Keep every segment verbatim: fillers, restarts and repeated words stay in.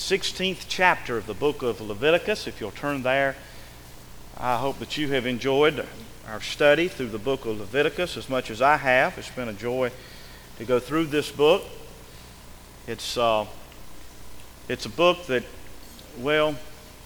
sixteenth chapter of the book of Leviticus. If you'll turn there, I hope that you have enjoyed our study through the book of Leviticus as much as I have. It's been a joy to go through this book. It's uh, it's a book that, well,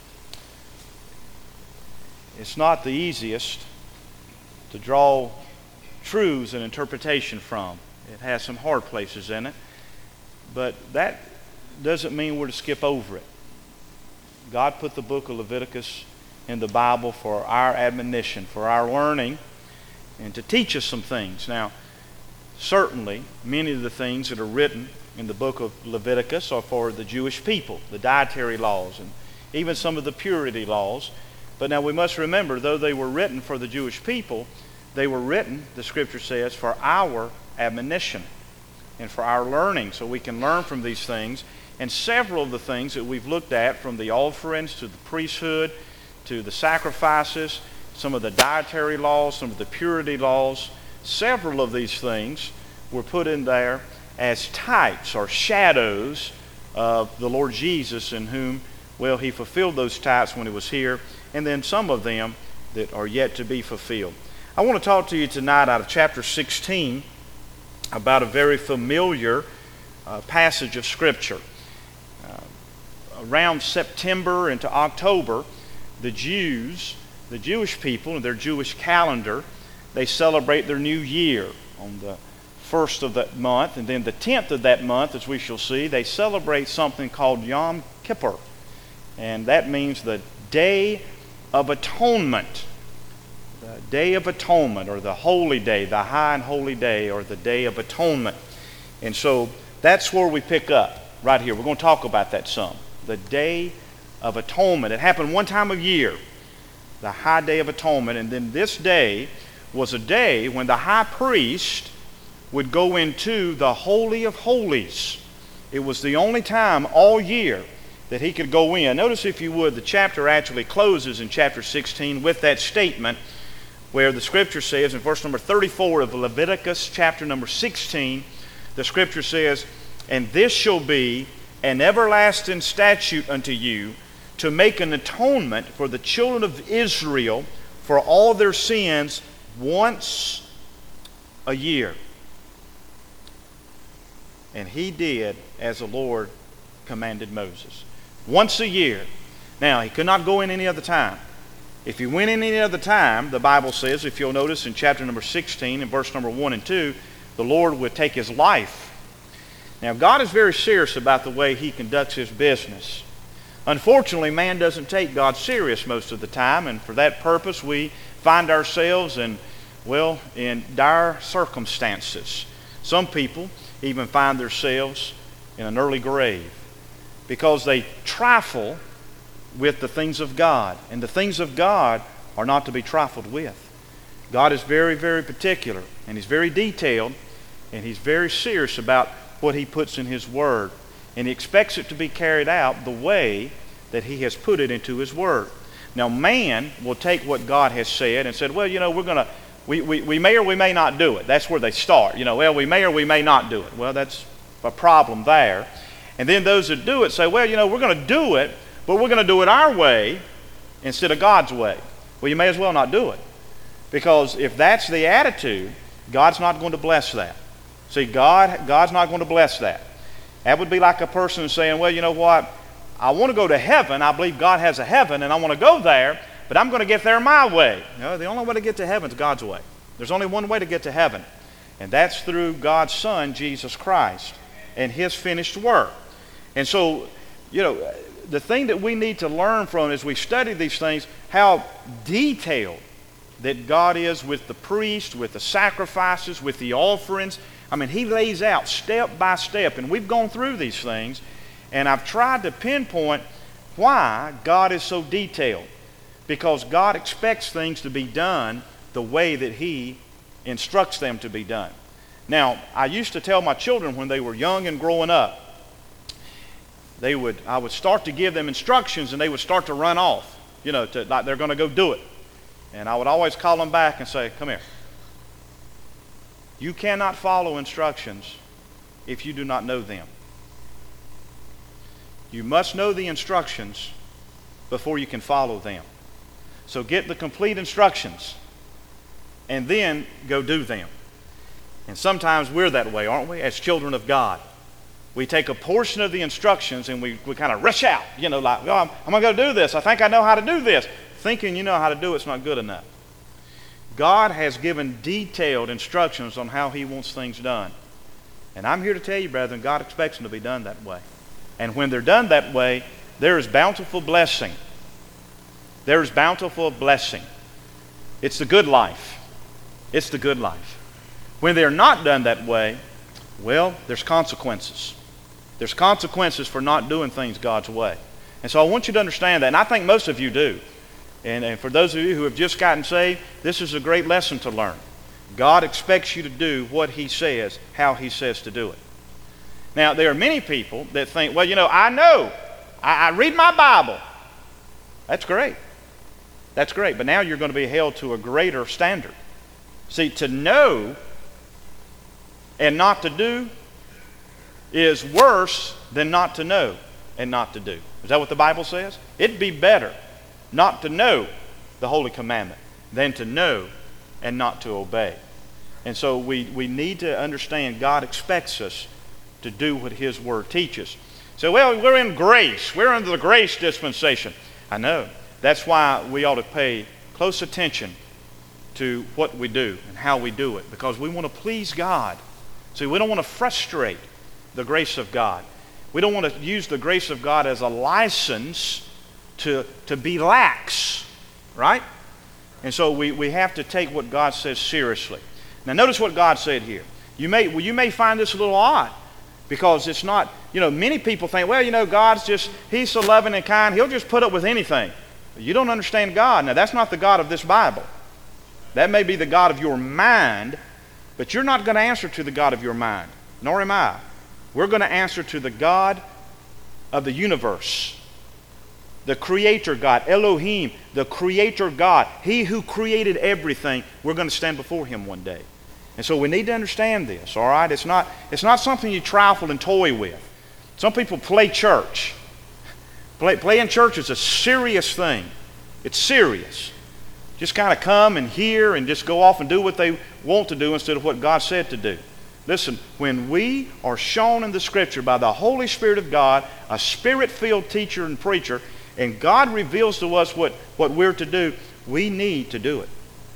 it's not the easiest to draw truths and interpretation from. It has some hard places in it, but that doesn't mean we're to skip over it. God put the book of Leviticus in the Bible for our admonition, for our learning, and to teach us some things. Now, certainly, many of the things that are written in the book of Leviticus are for the Jewish people, the dietary laws, and even some of the purity laws. But now we must remember, though they were written for the Jewish people, they were written, the Scripture says, for our admonition and for our learning, so we can learn from these things. And several of the things that we've looked at, from the offerings to the priesthood to the sacrifices, some of the dietary laws, some of the purity laws, several of these things were put in there as types or shadows of the Lord Jesus, in whom, well, he fulfilled those types when he was here, and then some of them that are yet to be fulfilled. I want to talk to you tonight out of chapter sixteen about a very familiar uh, passage of Scripture. Uh, around September into October, the Jews, the Jewish people, and their Jewish calendar, they celebrate their new year on the first of that month, and then the tenth of that month, as we shall see, they celebrate something called Yom Kippur, and that means the Day of Atonement. The Day of Atonement, or the Holy Day, the High and Holy Day, or the Day of Atonement. And so that's where we pick up right here. We're going to talk about that some. The Day of Atonement. It happened one time a year, the High Day of Atonement. And then this day was a day when the high priest would go into the Holy of Holies. It was the only time all year that he could go in. Notice, if you would, the chapter actually closes in chapter sixteen with that statement, where the Scripture says in verse number thirty-four of Leviticus chapter number sixteen, the Scripture says, "And this shall be an everlasting statute unto you, to make an atonement for the children of Israel for all their sins once a year." And he did as the Lord commanded Moses. Once a year. Now, he could not go in any other time. If he went in any other time, the Bible says, if you'll notice in chapter number sixteen, in verse number one and two, the Lord would take his life. Now, God is very serious about the way he conducts his business. Unfortunately, man doesn't take God serious most of the time, and for that purpose, we find ourselves in, well, in dire circumstances. Some people even find themselves in an early grave because they trifle with the things of God. And the things of God are not to be trifled with. God is very, very particular, and he's very detailed, and he's very serious about what he puts in his Word. And he expects it to be carried out the way that he has put it into his Word. Now, man will take what God has said and said, well, you know, we're going to, we, we, we may or we may not do it. That's where they start. You know, well, we may or we may not do it. Well, that's a problem there. And then those that do it say, well, you know, we're going to do it, but we're going to do it our way instead of God's way. Well, you may as well not do it. Because if that's the attitude, God's not going to bless that. See, God, God's not going to bless that. That would be like a person saying, well, you know what? I want to go to heaven. I believe God has a heaven, and I want to go there, but I'm going to get there my way. No, the only way to get to heaven is God's way. There's only one way to get to heaven, and that's through God's Son, Jesus Christ, and his finished work. And so, you know, the thing that we need to learn from as we study these things, how detailed that God is with the priest, with the sacrifices, with the offerings. I mean, he lays out step by step, and we've gone through these things, and I've tried to pinpoint why God is so detailed. Because God expects things to be done the way that he instructs them to be done. Now, I used to tell my children when they were young and growing up, they would, I would start to give them instructions, and they would start to run off, you know, to, like they're going to go do it. And I would always call them back and say, come here. You cannot follow instructions if you do not know them. You must know the instructions before you can follow them. So get the complete instructions and then go do them. And sometimes we're that way, aren't we, as children of God? We take a portion of the instructions and we, we kind of rush out, you know, like, oh, I'm, I'm going to go do this. I think I know how to do this. Thinking you know how to do it's not good enough. God has given detailed instructions on how He wants things done. And I'm here to tell you, brethren, God expects them to be done that way. And when they're done that way, there is bountiful blessing. There is bountiful blessing. It's the good life. It's the good life. When they're not done that way, well, there's consequences. There's consequences for not doing things God's way. And so I want you to understand that, and I think most of you do. And, and for those of you who have just gotten saved, this is a great lesson to learn. God expects you to do what He says, how He says to do it. Now, there are many people that think, well, you know, I know. I, I read my Bible. That's great. That's great. But now you're going to be held to a greater standard. See, to know and not to do is worse than not to know and not to do. Is that what the Bible says? It'd be better not to know the holy commandment than to know and not to obey. And so we, we need to understand God expects us to do what His Word teaches. So, well, we're in grace. We're under the grace dispensation. I know. That's why we ought to pay close attention to what we do and how we do it, because we want to please God. See, we don't want to frustrate the grace of God. We don't want to use the grace of God as a license to, to be lax, right? And so we, we have to take what God says seriously. Now notice what God said here. You may, well, you may find this a little odd, because it's not, you know, many people think, well, you know, God's just, He's so loving and kind, He'll just put up with anything. You don't understand God. Now that's not the God of this Bible. That may be the God of your mind, but you're not going to answer to the God of your mind, nor am I. We're going to answer to the God of the universe, the Creator God, Elohim, the Creator God, He who created everything. We're going to stand before Him one day. And so we need to understand this, all right? It's not, it's not something you trifle and toy with. Some people play church. Play, playing church is a serious thing. It's serious. Just kind of come and hear and just go off and do what they want to do instead of what God said to do. Listen, when we are shown in the Scripture by the Holy Spirit of God, a Spirit-filled teacher and preacher, and God reveals to us what, what we're to do, we need to do it.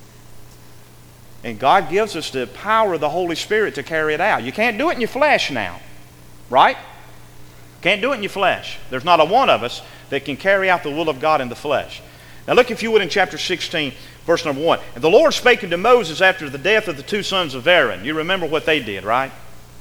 And God gives us the power of the Holy Spirit to carry it out. You can't do it in your flesh now, right? Can't do it in your flesh. There's not a one of us that can carry out the will of God in the flesh. Now look, if you would, in chapter sixteen, verse number one. And the Lord spake unto Moses after the death of the two sons of Aaron. You remember what they did, right?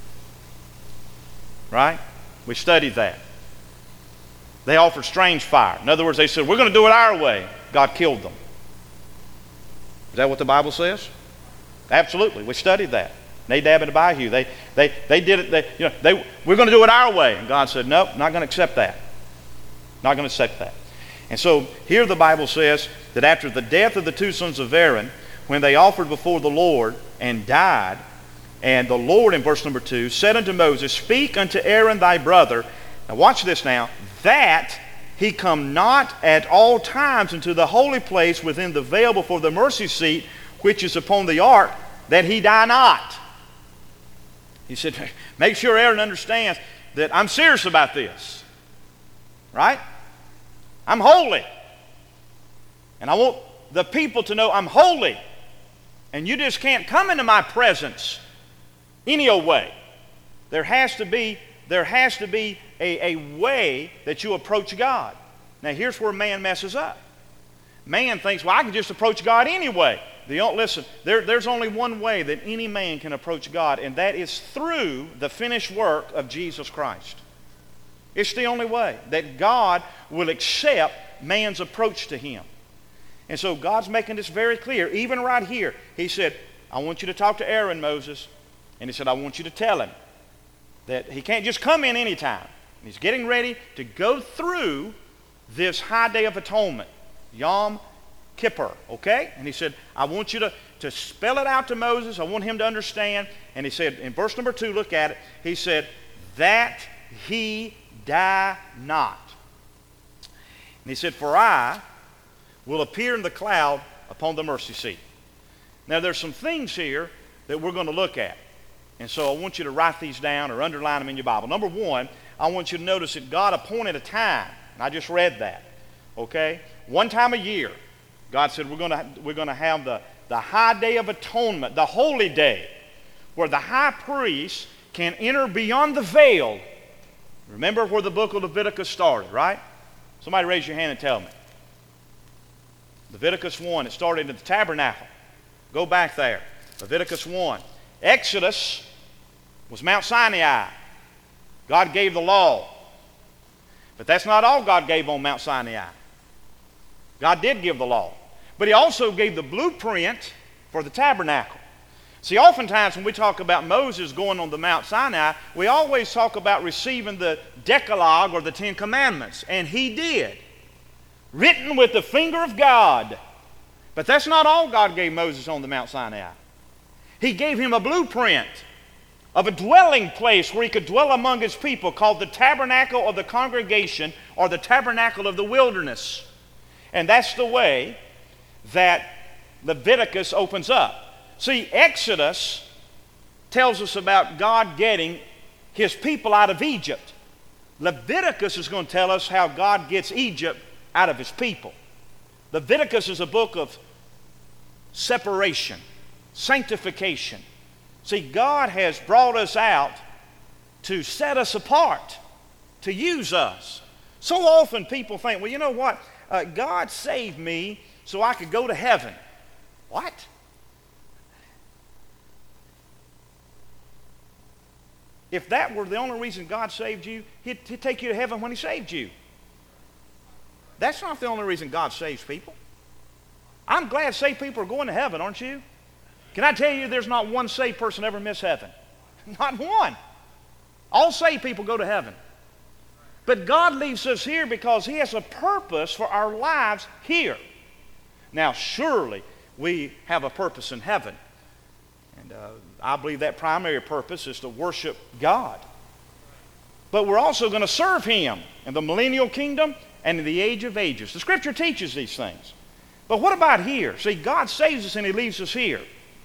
Right? We studied that. They offered strange fire. In other words, they said, we're going to do it our way. God killed them. Is that what the Bible says? Absolutely. We studied that. Nadab and Abihu, they, they, they did it. They, you know, they, we're going to do it our way. And God said, nope, not going to accept that. Not going to accept that. And so here the Bible says that after the death of the two sons of Aaron, when they offered before the Lord and died, and the Lord, in verse number two, said unto Moses, speak unto Aaron thy brother. Now watch this now. That he come not at all times into the holy place within the veil before the mercy seat, which is upon the ark, that he die not. He said, make sure Aaron understands that I'm serious about this. Right? I'm holy. And I want the people to know I'm holy. And you just can't come into my presence any old way. There has to be, there has to be a, a way that you approach God. Now here's where man messes up. Man thinks, well, I can just approach God anyway. The, listen, there, there's only one way that any man can approach God, and that is through the finished work of Jesus Christ. It's the only way that God will accept man's approach to Him. And so God's making this very clear. Even right here, He said, I want you to talk to Aaron, Moses. And He said, I want you to tell him that he can't just come in anytime. He's getting ready to go through this high day of atonement, Yom Kippur, okay? And He said, I want you to, to spell it out to Moses. I want him to understand. And He said, in verse number two, look at it. He said, that he die not. And he said, for I will appear in the cloud upon the mercy seat. Now there's some things here that we're going to look at. And so I want you to write these down or underline them in your Bible. Number one, I want you to notice that God appointed a time. And I just read that. Okay? One time a year, God said we're going to, we're going to have the, the high day of atonement, the holy day, where the high priest can enter beyond the veil. Remember where the book of Leviticus started, right? Somebody raise your hand and tell me. Leviticus one, it started at the tabernacle. Go back there. Leviticus one. Exodus was Mount Sinai. God gave the law. But that's not all God gave on Mount Sinai. God did give the law. But he also gave the blueprint for the tabernacle. See, oftentimes when we talk about Moses going on the Mount Sinai, we always talk about receiving the Decalogue or the Ten Commandments. And he did. Written with the finger of God. But that's not all God gave Moses on the Mount Sinai. He gave him a blueprint of a dwelling place where he could dwell among his people called the tabernacle of the congregation or the tabernacle of the wilderness. And that's the way that Leviticus opens up. See, Exodus tells us about God getting his people out of Egypt. Leviticus is going to tell us how God gets Egypt out of his people. Leviticus is a book of separation, sanctification. See, God has brought us out to set us apart, to use us. So often people think, well, you know what? Uh, God saved me so I could go to heaven. What? If that were the only reason God saved you, he'd, he'd take you to heaven when he saved you. That's not the only reason God saves people. I'm glad saved people are going to heaven, aren't you? Can I tell you there's not one saved person ever miss heaven? Not one. All saved people go to heaven. But God leaves us here because he has a purpose for our lives here. Now, surely we have a purpose in heaven. And uh, I believe that primary purpose is to worship God. But we're also going to serve him in the millennial kingdom and in the age of ages. The scripture teaches these things. But what about here? See, God saves us and he leaves us here.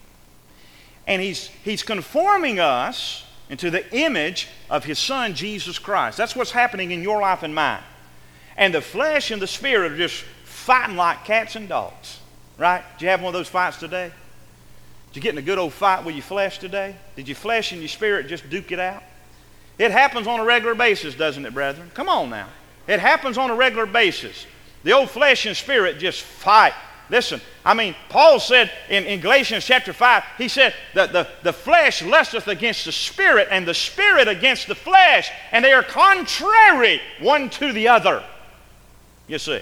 And he's, he's conforming us into the image of his son, Jesus Christ. That's what's happening in your life and mine. And the flesh and the spirit are just fighting like cats and dogs. Right? Did you have one of those fights today? Did you get in a good old fight with your flesh today? Did your flesh and your spirit just duke it out? It happens on a regular basis, doesn't it, brethren? Come on now. It happens on a regular basis. The old flesh and spirit just fight. Listen, I mean, Paul said in, in Galatians chapter five, he said that the, the flesh lusteth against the spirit and the spirit against the flesh, and they are contrary one to the other. You see.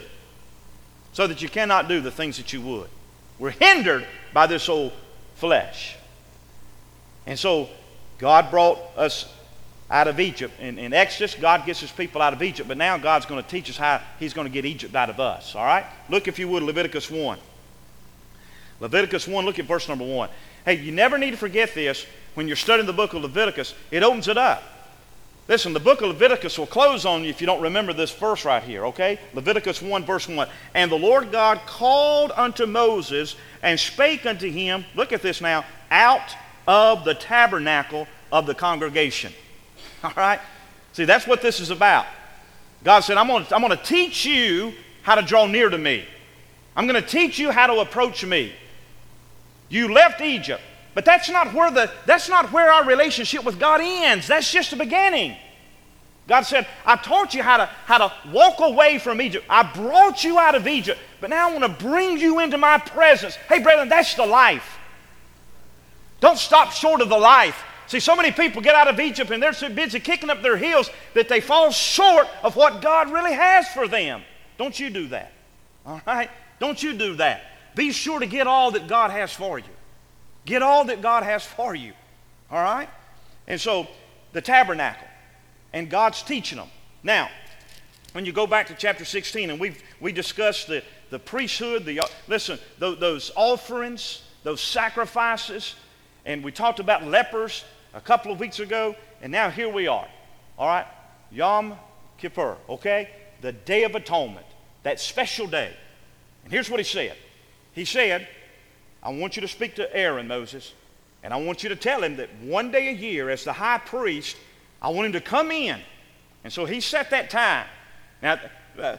So that you cannot do the things that you would. We're hindered by this old flesh. And so God brought us out of Egypt. In, in Exodus, God gets his people out of Egypt, but now God's going to teach us how he's going to get Egypt out of us. All right? Look, if you would, Leviticus one. Leviticus one, look at verse number one. Hey, you never need to forget this when you're studying the book of Leviticus. It opens it up. Listen, the book of Leviticus will close on you if you don't remember this verse right here, okay? Leviticus one, verse one. And the Lord God called unto Moses and spake unto him, look at this now, out of the tabernacle of the congregation. All right? See, that's what this is about. God said, I'm going to I'm going to teach you how to draw near to me. I'm going to teach you how to approach me. You left Egypt, but that's not where the that's not where our relationship with God ends. That's just the beginning. God said, I taught you how to, how to walk away from Egypt. I brought you out of Egypt, but now I want to bring you into my presence. Hey, brethren, that's the life. Don't stop short of the life. See, so many people get out of Egypt and they're so busy kicking up their heels that they fall short of what God really has for them. Don't you do that. All right? Don't you do that. Be sure to get all that God has for you. Get all that God has for you. All right? And so, the tabernacle. And God's teaching them. Now, when you go back to chapter sixteen, and we've we discussed the, the priesthood, the listen, those, those offerings, those sacrifices, and we talked about lepers a couple of weeks ago, and now here we are. All right? Yom Kippur, okay? The Day of Atonement, that special day. And here's what he said. He said, I want you to speak to Aaron, Moses, and I want you to tell him that one day a year as the high priest, I want him to come in. And so he set that time. Now, uh,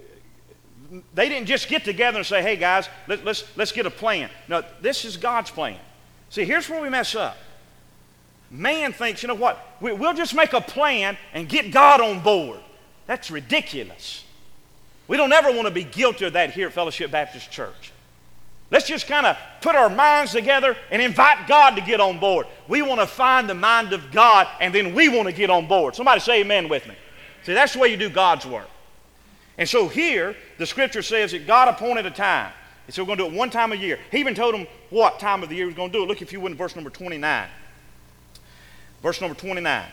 they didn't just get together and say, hey guys, let, let's, let's get a plan. No, this is God's plan. See, here's where we mess up. Man thinks, you know what, we, we'll just make a plan and get God on board. That's ridiculous. We don't ever want to be guilty of that here at Fellowship Baptist Church. Let's just kind of put our minds together and invite God to get on board. We want to find the mind of God, and then we want to get on board. Somebody say amen with me. See, that's the way you do God's work. And so here, the Scripture says that God appointed a time. And so we're going to do it one time a year. He even told them what time of the year he was going to do it. Look, if you would, in verse number twenty-nine. Verse number twenty-nine.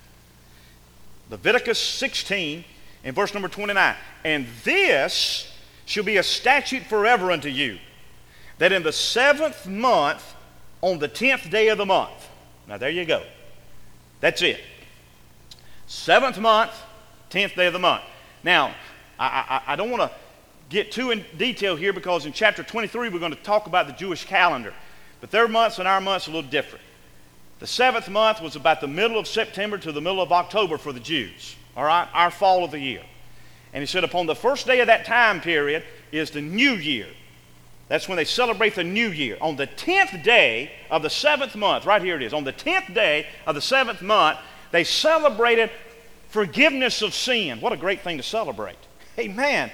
Leviticus sixteen, and verse number twenty-nine. And this shall be a statute forever unto you, that in the seventh month, on the tenth day of the month. Now there you go. That's it. Seventh month, tenth day of the month. Now, I, I, I don't want to get too in detail here because in chapter twenty-three we're going to talk about the Jewish calendar. But their months and our months are a little different. The seventh month was about the middle of September to the middle of October for the Jews. All right? Our fall of the year. And he said upon the first day of that time period is the new year. That's when they celebrate the new year. On the tenth day of the seventh month, right here it is, on the tenth day of the seventh month, they celebrated forgiveness of sin. What a great thing to celebrate. Amen.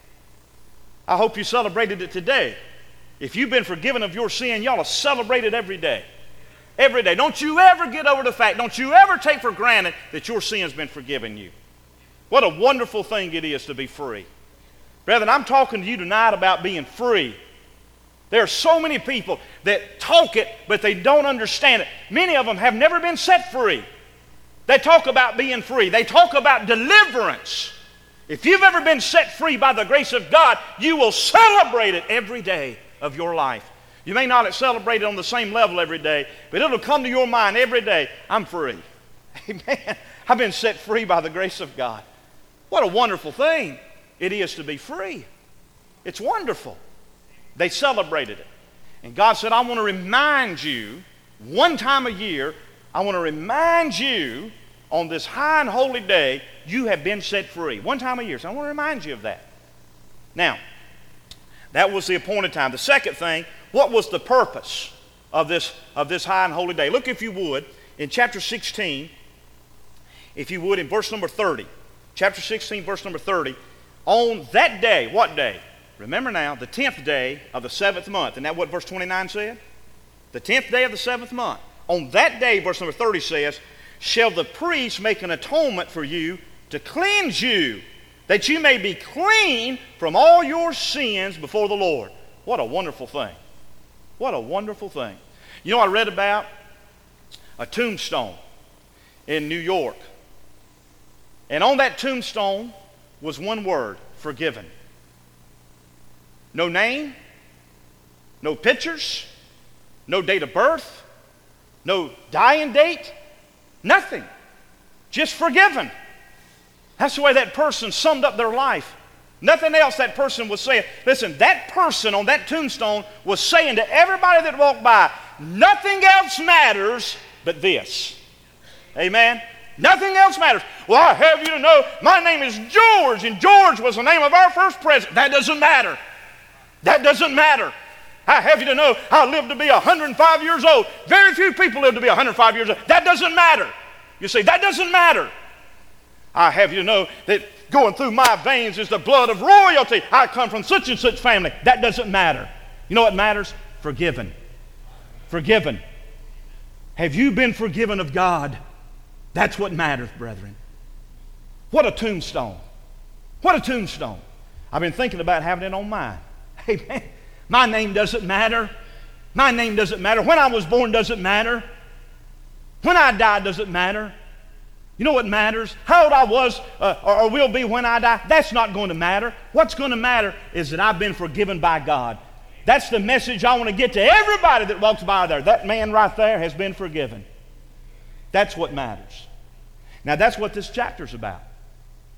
I hope you celebrated it today. If you've been forgiven of your sin, you ought to celebrate it every day. Every day. Don't you ever get over the fact, don't you ever take for granted that your sin's been forgiven you. What a wonderful thing it is to be free. Brethren, I'm talking to you tonight about being free. There are so many people that talk it, but they don't understand it. Many of them have never been set free. They talk about being free. They talk about deliverance. If you've ever been set free by the grace of God, you will celebrate it every day of your life. You may not celebrate it on the same level every day, but it'll come to your mind every day, I'm free. Amen. I've been set free by the grace of God. What a wonderful thing it is to be free. It's wonderful. They celebrated it. And God said, I want to remind you, one time a year, I want to remind you on this high and holy day, you have been set free. One time a year. So I want to remind you of that. Now, that was the appointed time. The second thing, what was the purpose of this, of this high and holy day? Look, if you would, in chapter sixteen, if you would, in verse number thirty. Chapter sixteen, verse number thirty. On that day, what day? Remember now, the tenth day of the seventh month. Isn't that what verse twenty-nine said? The tenth day of the seventh month. On that day, verse number thirty says, shall the priest make an atonement for you to cleanse you, that you may be clean from all your sins before the Lord. What a wonderful thing. What a wonderful thing. You know, I read about a tombstone in New York. And on that tombstone was one word, forgiven. No name, no pictures, no date of birth, no dying date, nothing. Just forgiven. That's the way that person summed up their life. Nothing else that person was saying. Listen, that person on that tombstone was saying to everybody that walked by, nothing else matters but this. Amen? Nothing else matters. Well, I have you to know my name is George, and George was the name of our first president. That doesn't matter. That doesn't matter. I have you to know I lived to be one hundred five years old. Very few people live to be one hundred five years old. That doesn't matter. You see, that doesn't matter. I have you to know that going through my veins is the blood of royalty. I come from such and such family. That doesn't matter. You know what matters? Forgiven. Forgiven. Have you been forgiven of God? That's what matters, brethren. What a tombstone. What a tombstone. I've been thinking about having it on mine. Amen. My name doesn't matter. My name doesn't matter. When I was born doesn't matter. When I die doesn't matter. You know what matters? How old I was uh, or, or will be when I die, that's not going to matter. What's going to matter is that I've been forgiven by God. That's the message I want to get to everybody that walks by there. That man right there has been forgiven. That's what matters. Now that's what this chapter's about.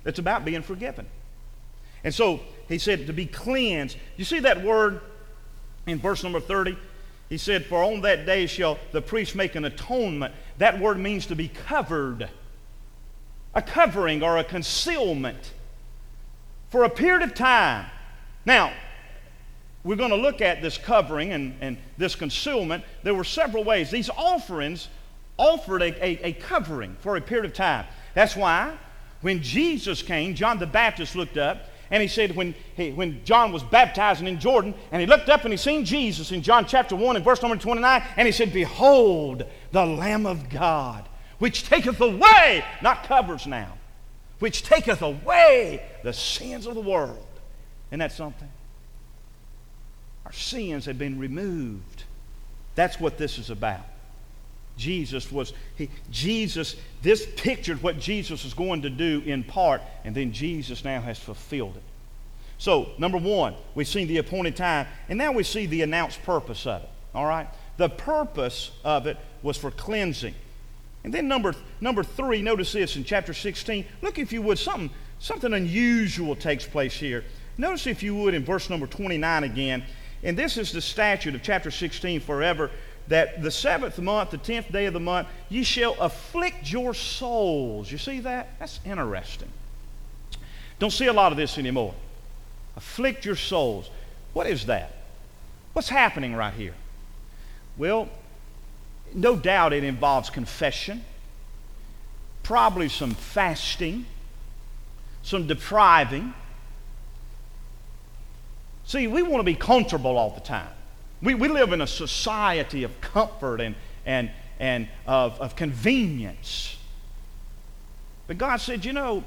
It's about being forgiven. And so he said to be cleansed. You see that word in verse number thirty? He said, for on that day shall the priest make an atonement. That word means to be covered. A covering or a concealment for a period of time. Now, we're going to look at this covering and, and this concealment. There were several ways. These offerings offered a, a, a covering for a period of time. That's why when Jesus came, John the Baptist looked up and he said when, he, when John was baptizing in Jordan, and he looked up and he seen Jesus in John chapter one and verse number twenty-nine, and he said, behold, the Lamb of God, which taketh away, not covers now, which taketh away the sins of the world. Isn't that something? Our sins have been removed. That's what this is about. Jesus was, he, Jesus, this pictured what Jesus was going to do in part, and then Jesus now has fulfilled it. So, number one, we've seen the appointed time, and now we see the announced purpose of it. All right? The purpose of it was for cleansing. And then number, number three, notice this in chapter sixteen. Look, if you would, something, something unusual takes place here. Notice, if you would, in verse number twenty-nine again. And this is the statute of chapter sixteen forever, that the seventh month, the tenth day of the month, ye shall afflict your souls. You see that? That's interesting. Don't see a lot of this anymore. Afflict your souls. What is that? What's happening right here? Well, no doubt it involves confession, probably some fasting, some depriving. See, we want to be comfortable all the time. We, we live in a society of comfort and, and, and of, of convenience. But God said, you know,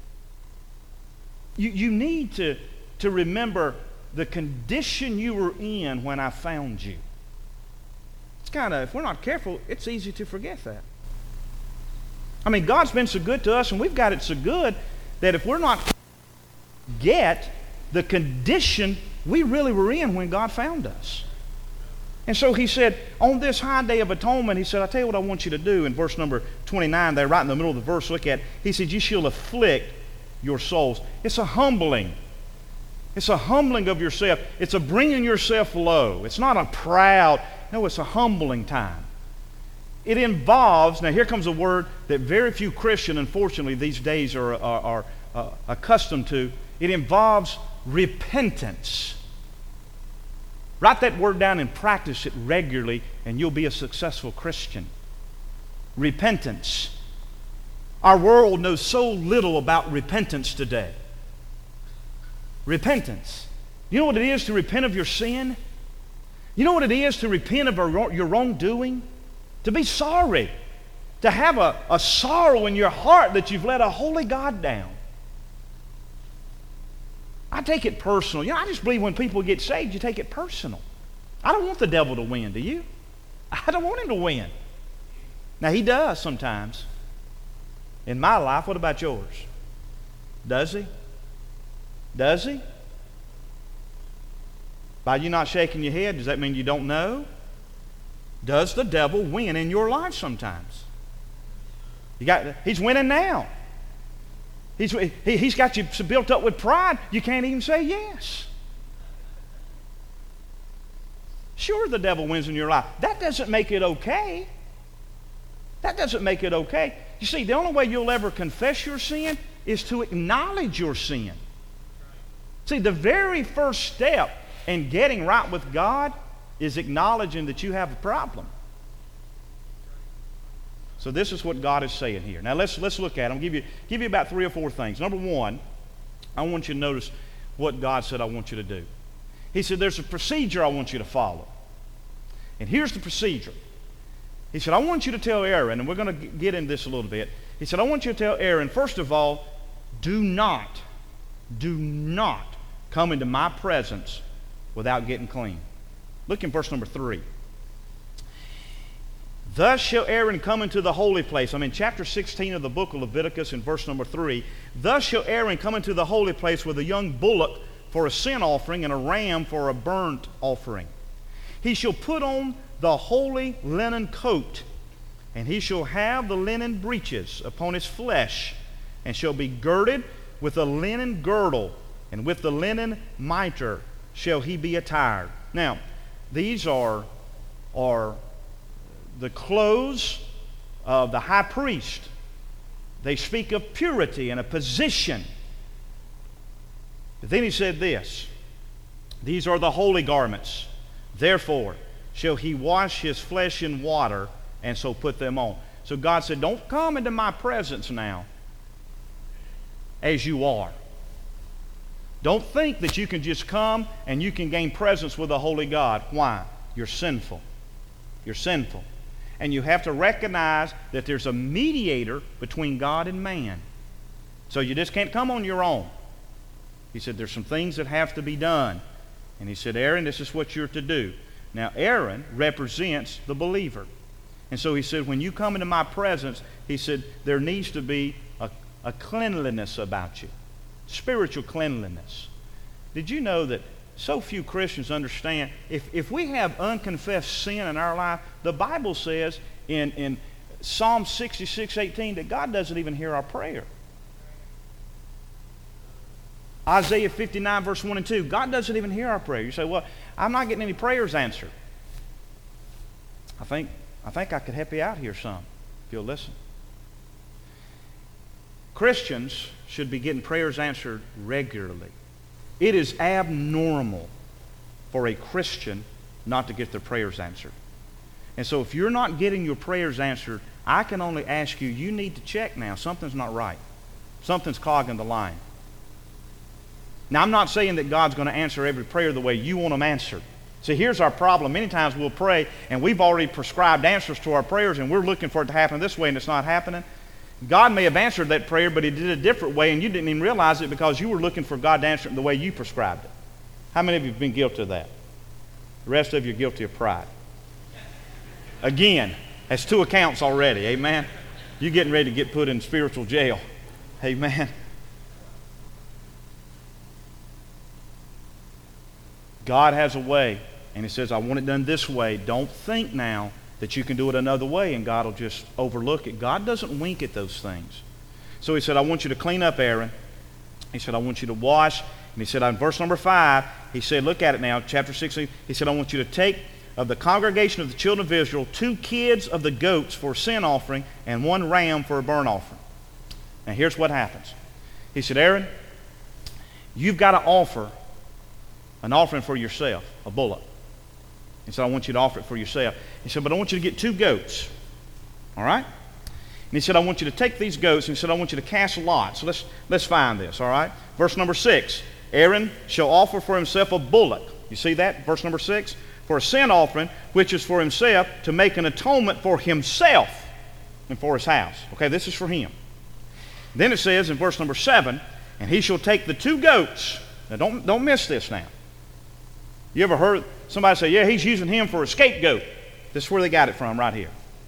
you, you need to, to remember the condition you were in when I found you. It's kind of, if we're not careful, it's easy to forget that. I mean, God's been so good to us, and we've got it so good that if we're not get the condition we really were in when God found us. And so he said, on this high day of atonement, he said, I'll tell you what I want you to do. In verse number twenty-nine, there, right in the middle of the verse, look at it. He said, you shall afflict your souls. It's a humbling. It's a humbling of yourself. It's a bringing yourself low. It's not a proud. No, it's a humbling time. It involves, now here comes a word that very few Christians, unfortunately, these days are, are, are uh, accustomed to. It involves repentance. Write that word down and practice it regularly, and you'll be a successful Christian. Repentance. Our world knows so little about repentance today. Repentance. You know what it is to repent of your sin? You know what it is to repent of your wrongdoing? To be sorry. To have a, a sorrow in your heart that you've let a holy God down. I take it personal. You know, I just believe when people get saved, you take it personal. I don't want the devil to win, do you? I don't want him to win. Now, he does sometimes. In my life, what about yours? Does he? Does he? By you not shaking your head, does that mean you don't know? Does the devil win in your life sometimes? You got, he's winning now. He's, he, he's got you so built up with pride, you can't even say yes. Sure, the devil wins in your life. That doesn't make it okay. That doesn't make it okay. You see, the only way you'll ever confess your sin is to acknowledge your sin. See, the very first step in getting right with God is acknowledging that you have a problem. So this is what God is saying here. Now let's let's look at it. I'll give you give you about three or four things. Number one, I want you to notice what God said I want you to do. He said there's a procedure I want you to follow. And here's the procedure. He said, I want you to tell Aaron, and we're going to get into this a little bit. He said, I want you to tell Aaron, first of all, do not, do not come into my presence without getting clean. Look in verse number three. Thus shall Aaron come into the holy place. I'm in chapter sixteen of the book of Leviticus in verse number three. Thus shall Aaron come into the holy place with a young bullock for a sin offering and a ram for a burnt offering. He shall put on the holy linen coat, and he shall have the linen breeches upon his flesh, and shall be girded with a linen girdle, and with the linen mitre shall he be attired. Now, these are, are the clothes of the high priest. They speak of purity and a position. But then he said this, these are the holy garments. Therefore shall he wash his flesh in water, and so put them on. So God said, don't come into my presence now as you are. Don't think that you can just come and you can gain presence with a holy God. Why? You're sinful. You're sinful. And you have to recognize that there's a mediator between God and man. So you just can't come on your own. He said there's some things that have to be done. And he said, Aaron, this is what you're to do. Now, Aaron represents the believer. And so he said, when you come into my presence, he said, there needs to be a, a cleanliness about you. Spiritual cleanliness. Did you know that so few Christians understand, if, if we have unconfessed sin in our life, the Bible says in, in Psalm sixty-six eighteen that God doesn't even hear our prayer. Isaiah fifty-nine verse one and two, God doesn't even hear our prayer. You say, well, I'm not getting any prayers answered. I think, I think I could help you out here some, if you'll listen. Christians should be getting prayers answered regularly. It is abnormal for a Christian not to get their prayers answered. And so if you're not getting your prayers answered, I can only ask you, you need to check now. Something's not right. Something's clogging the line. Now, I'm not saying that God's going to answer every prayer the way you want them answered. See, here's our problem. Many times we'll pray, and we've already prescribed answers to our prayers, and we're looking for it to happen this way, and it's not happening. God may have answered that prayer, but He did it a different way, and you didn't even realize it because you were looking for God to answer it the way you prescribed it. How many of you have been guilty of that? The rest of you are guilty of pride. Again, that's two accounts already. Amen? You're getting ready to get put in spiritual jail. Amen? God has a way, and He says, I want it done this way. Don't think now that you can do it another way and God will just overlook it. God doesn't wink at those things. So He said, I want you to clean up, Aaron. He said, I want you to wash. And He said, on verse number five, He said, look at it now, chapter sixteen. He said, I want you to take of the congregation of the children of Israel two kids of the goats for a sin offering and one ram for a burnt offering. Now here's what happens. He said, Aaron, you've got to offer an offering for yourself, a bullock. He said, I want you to offer it for yourself. He said, but I want you to get two goats. All right? And he said, I want you to take these goats, and he said, I want you to cast lots. So let's, let's find this, all right? Verse number six, Aaron shall offer for himself a bullock. You see that? Verse number six, for a sin offering, which is for himself, to make an atonement for himself and for his house. Okay, this is for him. Then it says in verse number seven, and he shall take the two goats. Now don't, don't miss this now. You ever heard somebody say, yeah, he's using him for a scapegoat? This is where they got it from, right here.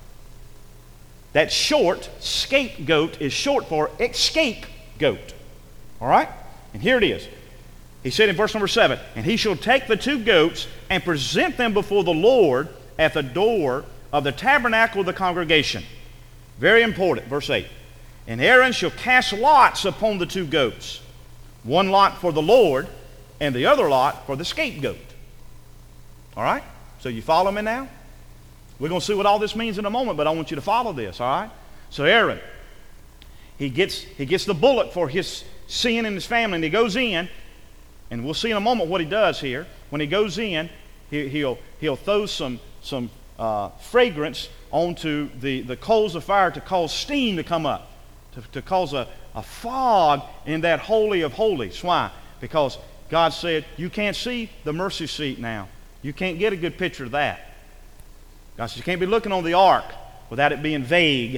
That short, scapegoat, is short for escape goat. All right? And here it is. He said in verse number seven, and he shall take the two goats and present them before the Lord at the door of the tabernacle of the congregation. Very important, verse eight. And Aaron shall cast lots upon the two goats, one lot for the Lord and the other lot for the scapegoat. All right? So you follow me now? We're going to see what all this means in a moment, but I want you to follow this, all right? So Aaron, he gets, he gets the bullock for his sin in his family, and he goes in, and we'll see in a moment what he does here. When he goes in, he, he'll, he'll throw some, some uh, fragrance onto the, the coals of fire to cause steam to come up, to, to cause a, a fog in that holy of holies. Why? Because God said, you can't see the mercy seat now. You can't get a good picture of that. God said, you can't be looking on the ark without it being vague.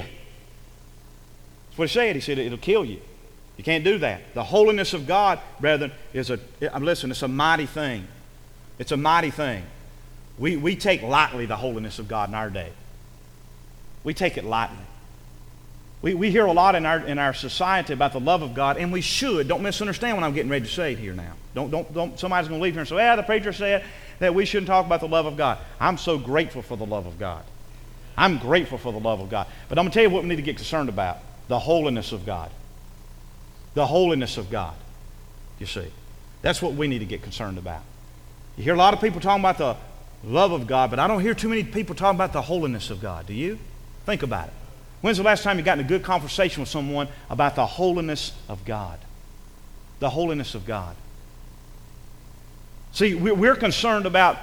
That's what He said. He said, it'll kill you. You can't do that. The holiness of God, brethren, is a, listen, it's a mighty thing. It's a mighty thing. We, we take lightly the holiness of God in our day. We take it lightly. We, we hear a lot in our, in our society about the love of God, and we should. Don't misunderstand what I'm getting ready to say here now. Don't, don't, don't, somebody's going to leave here and say, yeah, the preacher said that we shouldn't talk about the love of God. I'm so grateful for the love of God. I'm grateful for the love of God. But I'm going to tell you what we need to get concerned about. The holiness of God. The holiness of God, you see. That's what we need to get concerned about. You hear a lot of people talking about the love of God, but I don't hear too many people talking about the holiness of God. Do you? Think about it. When's the last time you got in a good conversation with someone about the holiness of God? The holiness of God. See, we're concerned about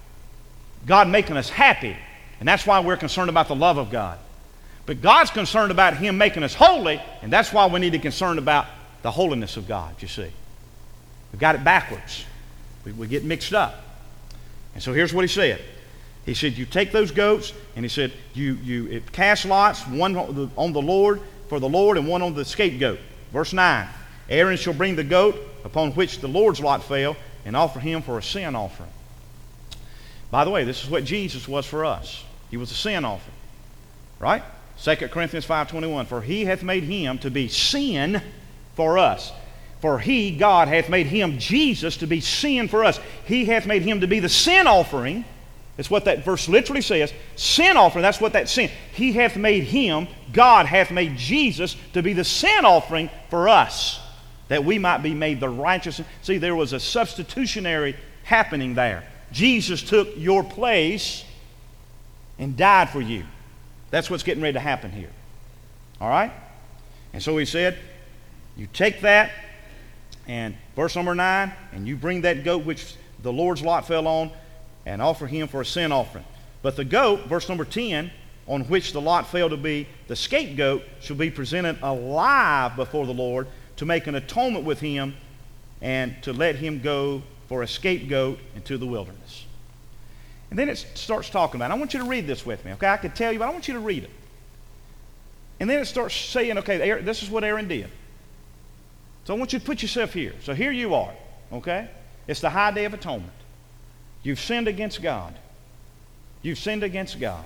God making us happy, and that's why we're concerned about the love of God. But God's concerned about Him making us holy, and that's why we need to be concerned about the holiness of God, you see. We've got it backwards. We, we get mixed up. And so here's what He said. He said, you take those goats, and He said, you, you it cast lots, one on the, on the Lord, for the Lord, and one on the scapegoat. Verse nine, Aaron shall bring the goat upon which the Lord's lot fell, and offer him for a sin offering. By the way, this is what Jesus was for us. He was a sin offering. Right? Second Corinthians five twenty-one, for He hath made Him to be sin for us. For He, God, hath made Him, Jesus, to be sin for us. He hath made Him to be the sin offering. That's what that verse literally says. Sin offering, that's what that sin. He hath made Him, God hath made Jesus, to be the sin offering for us, that we might be made the righteous. See, there was a substitutionary happening there. Jesus took your place and died for you. That's what's getting ready to happen here. All right? And so He said, you take that, and verse number nine, and you bring that goat which the Lord's lot fell on, and offer him for a sin offering. But the goat, verse number ten, on which the lot fell to be the scapegoat, shall be presented alive before the Lord, to make an atonement with Him, and to let Him go for a scapegoat into the wilderness. And then it starts talking about it. I want you to read this with me, okay? I could tell you, but I want you to read it. And then it starts saying, okay, this is what Aaron did. So I want you to put yourself here. So here you are, okay? It's the high day of atonement. You've sinned against God. You've sinned against God.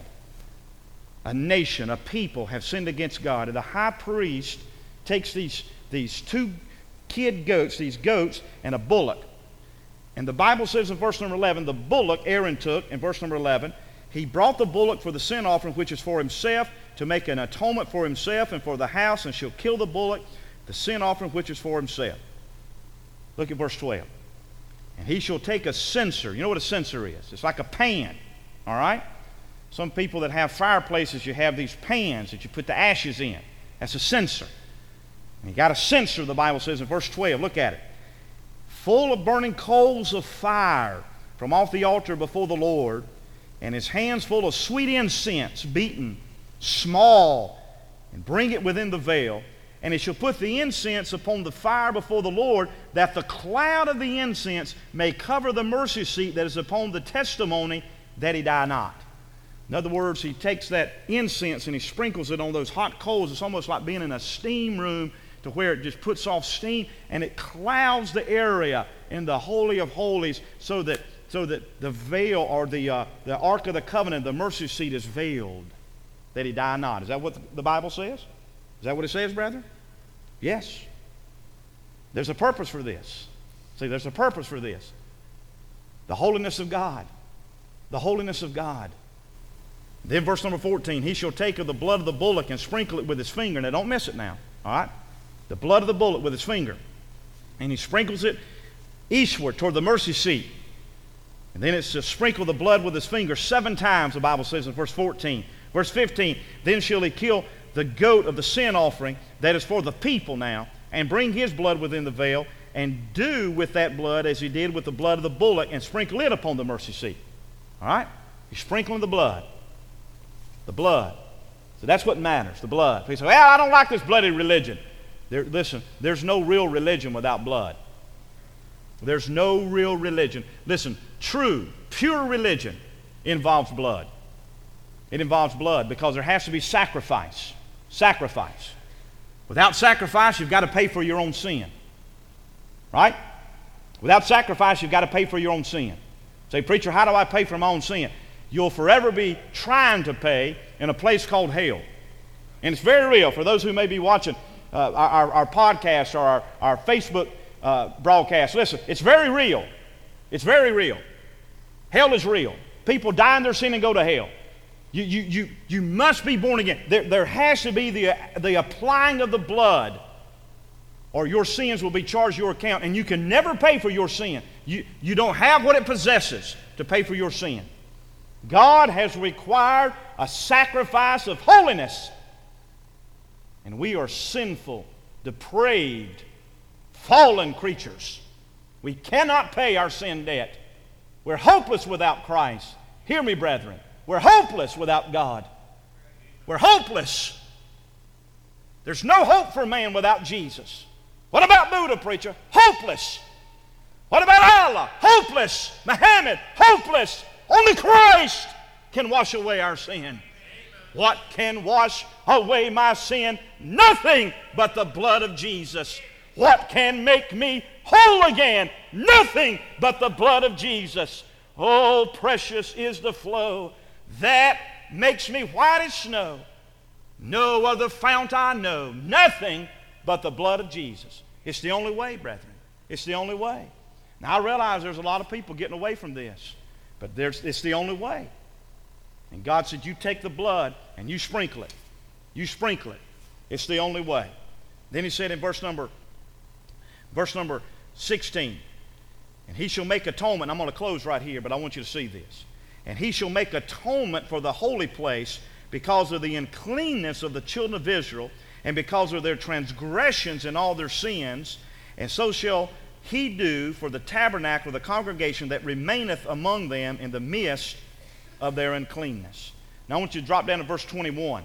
A nation, a people have sinned against God. And the high priest takes these, these two kid goats, these goats, and a bullock. And the Bible says in verse number eleven, the bullock Aaron took, in verse number eleven, he brought the bullock for the sin offering, which is for himself, to make an atonement for himself and for the house, and shall kill the bullock, the sin offering, which is for himself. Look at verse twelve. And he shall take a censer. You know what a censer is? It's like a pan, all right? Some people that have fireplaces, you have these pans that you put the ashes in. That's a censer. And you got a censer, the Bible says in verse twelve. Look at it. Full of burning coals of fire from off the altar before the Lord, and his hands full of sweet incense, beaten, small, and bring it within the veil. And he shall put the incense upon the fire before the Lord, that the cloud of the incense may cover the mercy seat that is upon the testimony, that he die not. In other words, he takes that incense and he sprinkles it on those hot coals. It's almost like being in a steam room, to where it just puts off steam and it clouds the area in the Holy of Holies, so that so that the veil, or the uh, the Ark of the Covenant, the mercy seat, is veiled, that he die not. Is that what the Bible says? Is that what it says, brethren? Yes. There's a purpose for this. See, there's a purpose for this. The holiness of God. The holiness of God. Then verse number fourteen, he shall take of the blood of the bullock and sprinkle it with his finger. Now don't miss it now. All right? The blood of the bullock with his finger. And he sprinkles it eastward toward the mercy seat. And then it's to sprinkle the blood with his finger seven times, the Bible says in verse fourteen. Verse fifteen, then shall he kill the goat of the sin offering that is for the people now, and bring his blood within the veil, and do with that blood as he did with the blood of the bullock, and sprinkle it upon the mercy seat. All right? He's sprinkling the blood. The blood. So that's what matters, the blood. People say, well, I don't like this bloody religion. There, listen, there's no real religion without blood. There's no real religion. Listen, true, pure religion involves blood. It involves blood because there has to be sacrifice. Sacrifice. Without sacrifice, you've got to pay for your own sin. Right? Without sacrifice, you've got to pay for your own sin. Say, preacher, how do I pay for my own sin? You'll forever be trying to pay in a place called hell. And it's very real for those who may be watching uh, our, our podcast or our, our Facebook uh, broadcast. Listen, it's very real. It's very real. Hell is real. People die in their sin and go to hell. You, you, you, you must be born again. There, there has to be the, the applying of the blood, or your sins will be charged your account, and you can never pay for your sin. You, you don't have what it possesses to pay for your sin. God has required a sacrifice of holiness. And we are sinful, depraved, fallen creatures. We cannot pay our sin debt. We're hopeless without Christ. Hear me, brethren. We're hopeless without God. We're hopeless. There's no hope for man without Jesus. What about Buddha, preacher? Hopeless. What about Allah? Hopeless. Muhammad? Hopeless. Only Christ can wash away our sin. What can wash away my sin? Nothing but the blood of Jesus. What can make me whole again? Nothing but the blood of Jesus. Oh, precious is the flow that makes me white as snow. No other fount I know. Nothing but the blood of Jesus. It's the only way, brethren. It's the only way. Now, I realize there's a lot of people getting away from this, but there's, it's the only way. And God said, you take the blood and you sprinkle it. You sprinkle it. It's the only way. Then he said in verse number, verse number sixteen, and he shall make atonement. I'm going to close right here, but I want you to see this. And he shall make atonement for the holy place because of the uncleanness of the children of Israel, and because of their transgressions and all their sins. And so shall he do for the tabernacle of the congregation that remaineth among them in the midst of their uncleanness. Now I want you to drop down to verse twenty-one.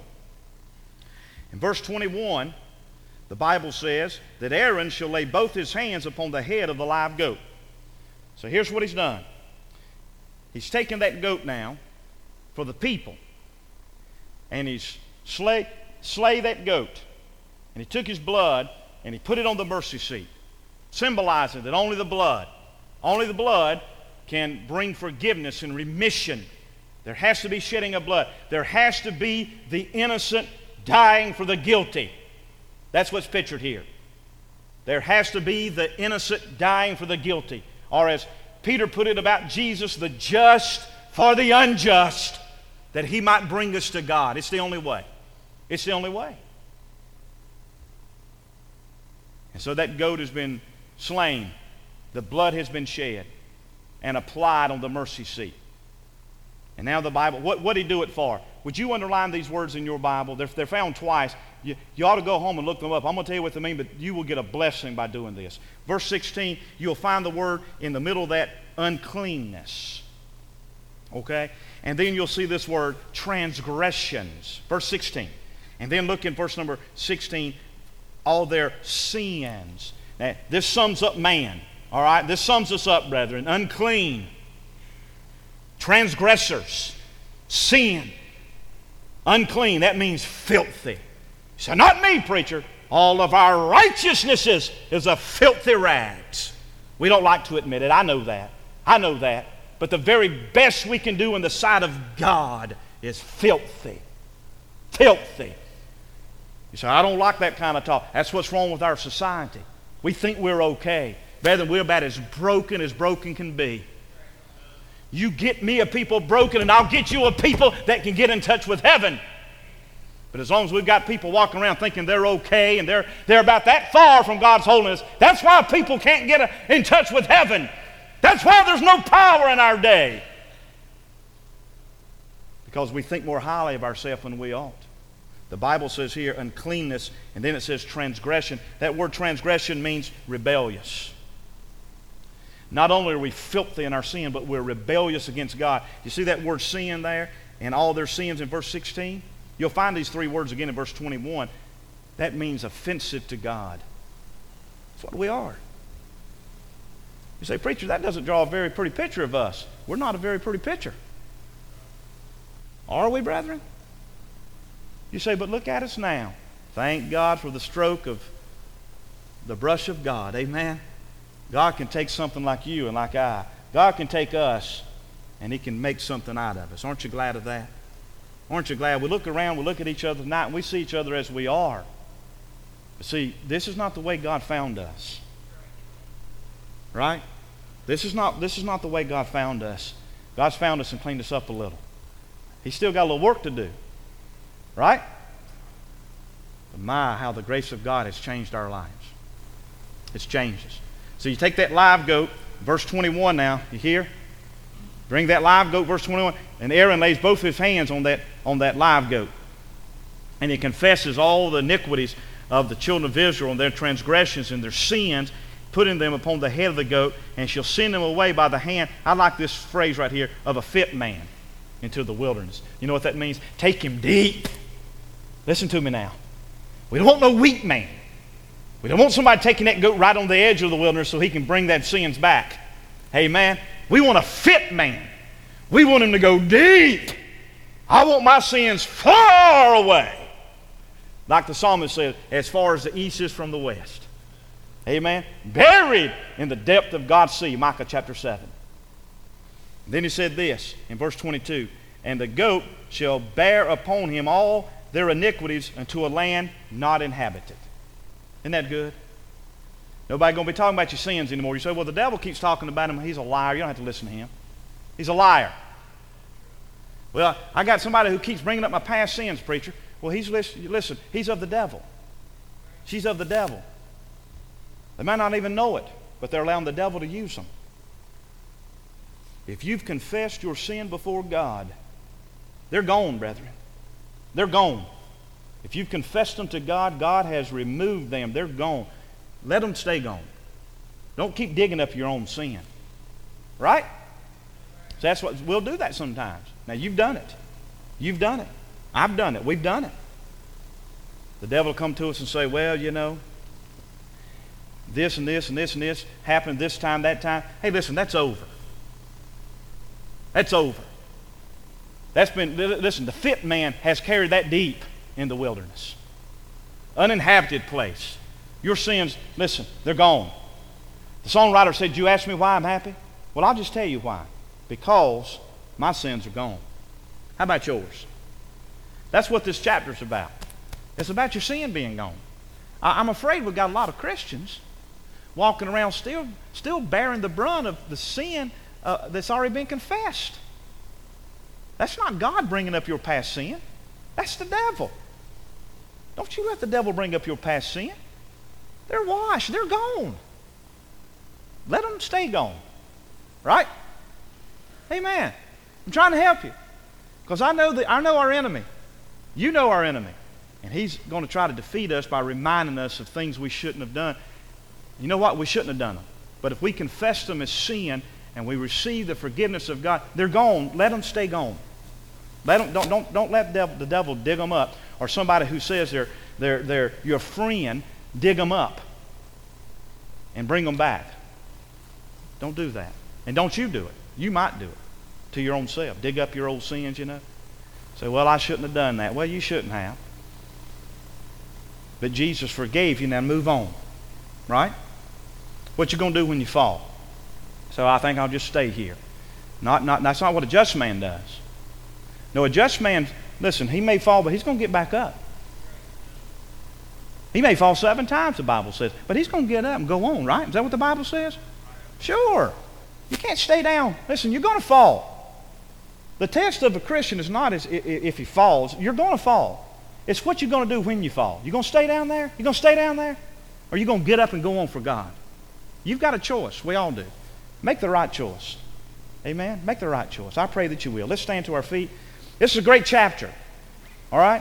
In verse twenty-one, the Bible says that Aaron shall lay both his hands upon the head of the live goat. So here's what he's done. He's taken that goat now for the people, and he's slay, slay that goat. And he took his blood and he put it on the mercy seat, symbolizing that only the blood, only the blood can bring forgiveness and remission. There has to be shedding of blood. There has to be the innocent dying for the guilty. That's what's pictured here. There has to be the innocent dying for the guilty. Or as Peter put it about Jesus, the just for the unjust, that he might bring us to God. It's the only way. It's the only way. And so that goat has been slain. The blood has been shed and applied on the mercy seat. And now the Bible, what, what did he do it for? Would you underline these words in your Bible? They're, they're found twice. You, you ought to go home and look them up. I'm going to tell you what they mean, but you will get a blessing by doing this. Verse sixteen, you'll find the word in the middle of that, uncleanness. Okay? And then you'll see this word, transgressions. Verse sixteen. And then look in verse number sixteen, all their sins. Now, this sums up man. All right? This sums us up, brethren. Unclean. Transgressors. Sin. Unclean. That means filthy. So not me, preacher. All of our righteousnesses is a filthy rags. We don't like to admit it. I know that. I know that. But the very best we can do in the sight of God is filthy. Filthy. You say, I don't like that kind of talk. That's what's wrong with our society. We think we're okay. Rather, we're about as broken as broken can be. You get me a people broken, and I'll get you a people that can get in touch with heaven. But as long as we've got people walking around thinking they're okay and they're, they're about that far from God's holiness, that's why people can't get a, in touch with heaven. That's why there's no power in our day. Because we think more highly of ourselves than we ought. The Bible says here uncleanness, and then it says transgression. That word transgression means rebellious. Not only are we filthy in our sin, but we're rebellious against God. You see that word sin there and all their sins in verse sixteen? You'll find these three words again in verse twenty-one. That means offensive to God. That's what we are. You say, preacher, that doesn't draw a very pretty picture of us. We're not a very pretty picture. Are we, brethren? You say, but look at us now. Thank God for the stroke of the brush of God. Amen? God can take something like you and like I. God can take us and he can make something out of us. Aren't you glad of that? Aren't you glad? We look around, we look at each other tonight, and we see each other as we are. But see, this is not the way God found us. Right? This is not, this is not the way God found us. God's found us and cleaned us up a little. He's still got a little work to do. Right? But my, how the grace of God has changed our lives. It changes. So you take that live goat, verse twenty-one now, you hear? Bring that live goat, verse twenty-one, and Aaron lays both his hands on that, on that live goat. And he confesses all the iniquities of the children of Israel and their transgressions and their sins, putting them upon the head of the goat, and shall send them away by the hand, I like this phrase right here, of a fit man into the wilderness. You know what that means? Take him deep. Listen to me now. We don't want no weak man. We don't want somebody taking that goat right on the edge of the wilderness so he can bring that sins back. Amen. We want a fit man. We want him to go deep. I want my sins far away. Like the psalmist said, as far as the east is from the west. Amen. Buried in the depth of God's sea, Micah chapter seven. Then he said this in verse twenty-two, and the goat shall bear upon him all their iniquities unto a land not inhabited. Isn't that good? Nobody going to be talking about your sins anymore. You say, well, the devil keeps talking about him. He's a liar. You don't have to listen to him. He's a liar. Well, I got somebody who keeps bringing up my past sins, preacher. Well, he's listen, listen, he's of the devil. She's of the devil. They might not even know it, but they're allowing the devil to use them. If you've confessed your sin before God, they're gone, brethren. They're gone. If you've confessed them to God, God has removed them. They're gone. Let them stay gone. Don't keep digging up your own sin. Right? So that's what we'll do that sometimes. Now you've done it. You've done it. I've done it. We've done it. The devil will come to us and say, well, you know, this and this and this and this happened this time, that time. Hey, listen, that's over. That's over. That's been, listen, the fit man has carried that deep in the wilderness. Uninhabited place. Your sins, listen, they're gone. The songwriter said, you ask me why I'm happy? Well, I'll just tell you why. Because my sins are gone. How about yours? That's what this chapter's about. It's about your sin being gone. I, I'm afraid we've got a lot of Christians walking around still, still bearing the brunt of the sin uh, that's already been confessed. That's not God bringing up your past sin. That's the devil. Don't you let the devil bring up your past sin. They're washed. They're gone. Let them stay gone. Right? Amen. I'm trying to help you. Because I know that I know our enemy. You know our enemy. And he's going to try to defeat us by reminding us of things we shouldn't have done. You know what? We shouldn't have done them. But if we confess them as sin and we receive the forgiveness of God, they're gone. Let them stay gone. Let them, don't, don't, don't let the devil, the devil dig them up. Or somebody who says they're, they're, they're your friend, dig them up and bring them back. Don't do that. And don't you do it. You might do it to your own self. Dig up your old sins, you know. Say, well, I shouldn't have done that. Well, you shouldn't have. But Jesus forgave you. Now move on. Right? What you going to do when you fall? So I think I'll just stay here. Not, not, that's not what a just man does. No, a just man, listen, he may fall, but he's going to get back up. He may fall seven times, the Bible says, but he's going to get up and go on, right? Is that what the Bible says? Sure. You can't stay down. Listen, you're going to fall. The test of a Christian is not as if he falls. You're going to fall. It's what you're going to do when you fall. You going to stay down there? You going to stay down there? Or are you going to get up and go on for God? You've got a choice. We all do. Make the right choice. Amen? Make the right choice. I pray that you will. Let's stand to our feet. This is a great chapter. All right?